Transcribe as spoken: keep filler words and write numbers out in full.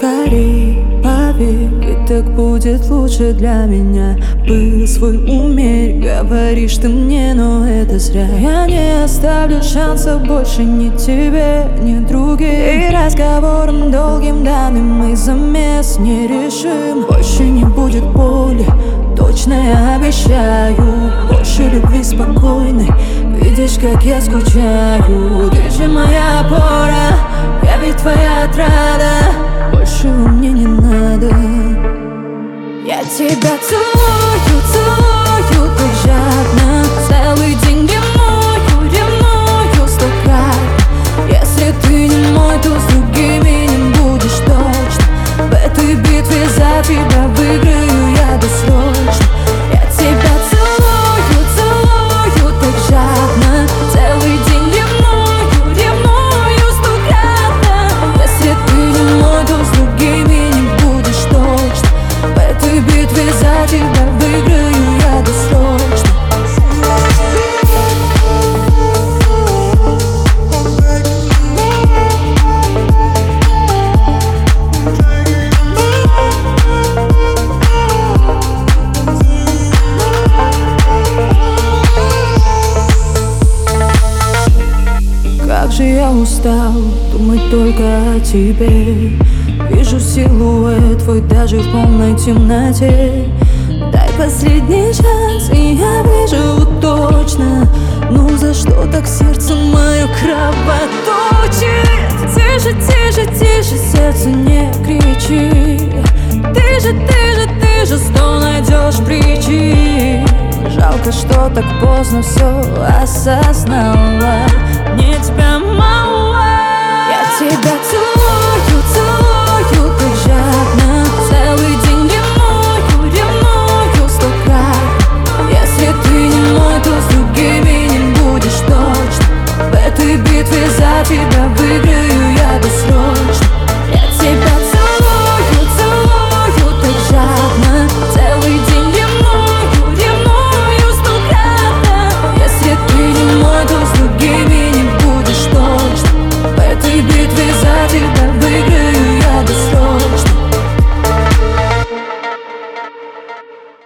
скорей поверь, ведь так будет лучше для меня. Пыл свой умерь, говоришь ты мне, но это зря. Я не оставлю шанса больше ни тебе, ни другим. И разговором долгим данным мы замес не решим. Больше не будет боли, точно я обещаю. Больше любви спокойной, видишь, как я скучаю. Ты же моя опора, я ведь твоя отрада. Больше мне не надо. Я тебя целую, целую так жадно. Целый день ревную, ревную сто крат. Если ты не мой, то с другими не будешь точно. В этой битве за тебя выиграю я досрочно. Я тебя целую, целую так жадно. Целый день ревную, ревную сто крат. Если ты не мой, то с другими не будешь точно. В этой битве за тебя выиграю я досрочно. Как же я устал думать только о тебе. Вижу силуэт твой даже в полной темноте. Дай последний шанс, и я выживу точно. Ну за что так сердце мое кровоточит? Тише, тише, тише, сердце не кричи. Ты же, ты же, ты же сто найдешь причин. Жалко, что так поздно все осознала.